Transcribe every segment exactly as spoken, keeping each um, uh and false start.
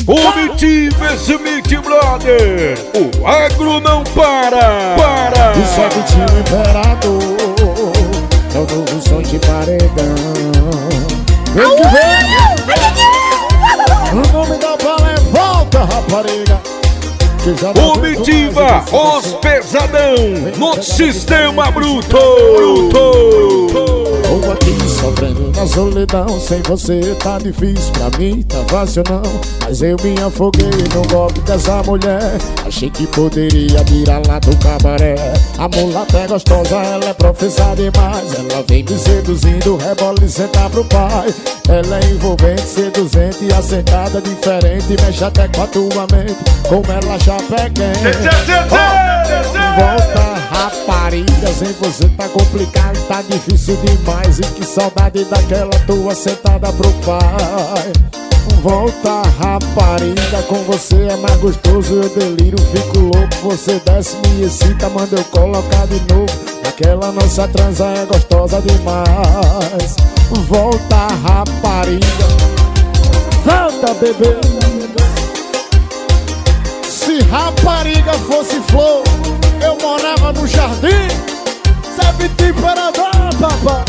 Comitiva esse Mickey Brother, o agro não para, para. Isso é Vitinho Imperador, é o novo som de paredão. Vem que vem! O nome da bala é Volta, rapariga. Comitiva, os pesadão, no sistema bruto, bruto. Tô aqui sofrendo na solidão, sem você tá difícil, pra mim tá fácil não. Mas eu me afoguei no golpe dessa mulher, achei que poderia tirar lá do cabaré. A mulata é gostosa, ela é profissa demais, ela vem me seduzindo, rebola e senta pro pai. Ela é envolvente, seduzente e assentada diferente, mexe até com a tua mente, como ela já peguei. Volta, rapariga, sem você tá complicado, tá difícil demais. E que saudade daquela tua sentada pro pai. Volta, rapariga, com você é mais gostoso, eu deliro, fico louco. Você desce, me excita, manda eu colocar de novo. Aquela nossa transa é gostosa demais. Volta, rapariga, volta, bebê. Se rapariga fosse flor, eu morava no jardim. Sabe temperador, papai.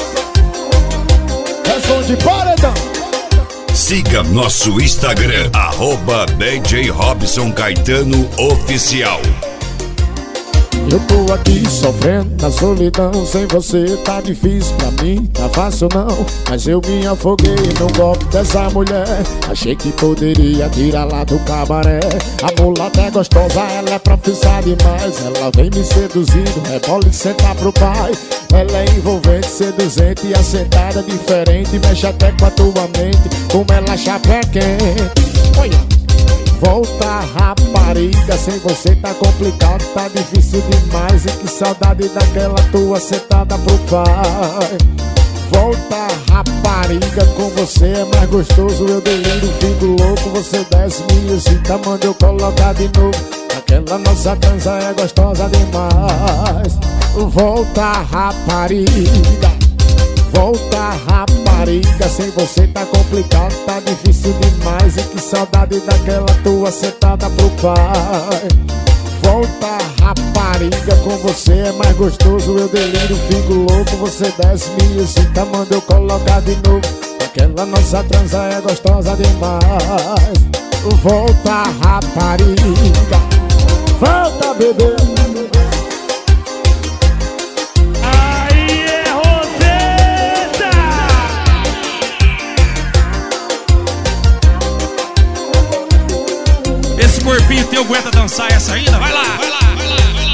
É som de paredão. Siga nosso Instagram, arroba D J Robson Caetano Oficial. Eu tô aqui sofrendo na solidão, sem você tá difícil, pra mim tá fácil não. Mas eu me afoguei no golpe dessa mulher, achei que poderia tirar lá do cabaré. A mulata é gostosa, ela é profissa demais, ela vem me seduzindo, rebola e senta pro pai. Ela é envolvente, seduzente e assentada diferente, mexe até com a tua mente, como ela chapa quente. Olha. Volta, rapariga, sem você tá complicado, tá difícil demais. E que saudade daquela tua sentada pro pai. Volta, rapariga, com você é mais gostoso, eu deliro, fico louco. Você desce, me excita, manda eu colocar de novo. Aquela nossa dança é gostosa demais. Volta, rapariga, volta, rapariga, sem você tá complicado, tá difícil demais. E que saudade daquela tua sentada pro pai. Volta, rapariga, com você é mais gostoso, eu deliro, fico louco. Você desce, me excita, manda eu colocar de novo. Aquela nossa transa é gostosa demais. Volta, rapariga, volta, bebê. Esse corpinho teu aguenta dançar essa ainda? Vai lá, vai lá, vai lá, vai lá.